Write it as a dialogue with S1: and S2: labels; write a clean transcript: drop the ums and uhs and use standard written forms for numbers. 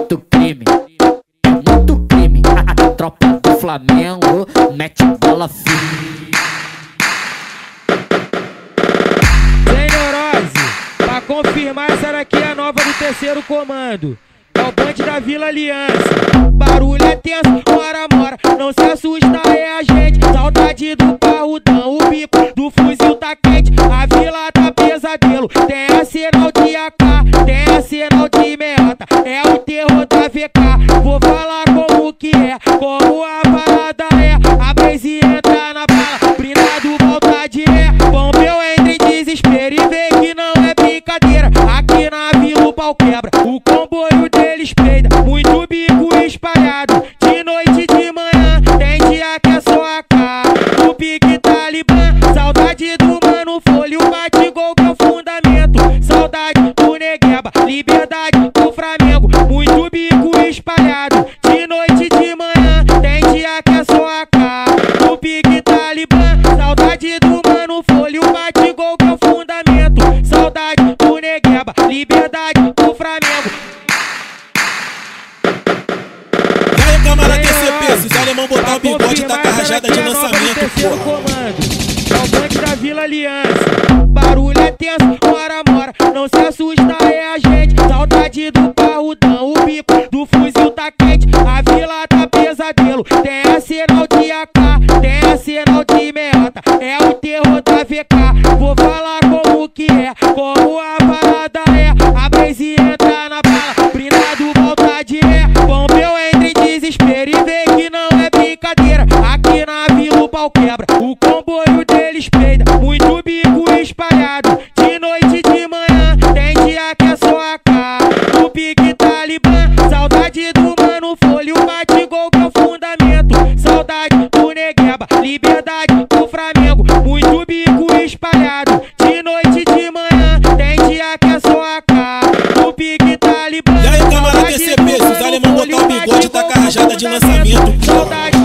S1: muito crime, é muito crime. A tropa do Flamengo mete bola firme.
S2: Sem neurose, pra confirmar, essa daqui é a nova do terceiro comando. É o bonde da Vila Aliança. Barulho é tenso, mora, não se assusta, é a gente. Saudade do parrudão, o bico do fuzil tá quente. A vila tá pesadelo, tem arsenal de AK, tem arsenal de meiota. É o terror da VK, vou falar como que é, como a parada é. A Blaze entra na bala, brindado volta de ré. Pompeu entra em desespero e vê que não é brincadeira. Aqui na vila o pau quebra, o comboio deles peida. Muito bico espalhado, de noite e de manhã. Tem dia que é só AK, o pique Talibã. Saudade do mano folho, bate gol que é o fundamento. Saudade do Negueba, liberdade do Flamengo. Muito bico espalhado, de noite e de manhã. Tem dia que é só AK, o pique Talibã. Saudade do mano folho, bate gol que é o fundamento. Saudade do Negueba, liberdade do Flamengo.
S3: E aí, camarada TCP, se os alemão botar o bigode, tá com a rajada de lançamento, porra.
S2: É o bonde da Vila Aliança. Barulho é tenso, mora, não se assusta, é a gente. Saudade do parrudão, o bico do fuzil tá quente. A vila tá pesadelo, tem arsenal de AK, tem arsenal de meiota. É o terror da VK, vou falar como que é, como a parada é. A Blaze entra na bala, brindado volta de ré. Pompeu entra em desespero e vê que não é brincadeira. Aqui na vila o pau quebra, o comboio deles peida. Muito bico espalhado, de noite e de manhã. Tem dia que é só AK, o pique Talibã. Saudade do mano folho, bate gol que é o fundamento. Saudade do Negueba, liberdade do Flamengo. Muito bico espalhado, de noite e de manhã. Tem dia que é só AK, o pique Talibã.
S3: E aí, camarada TCP, se os alemão botar o bigode, tá com a rajada de lançamento, porra.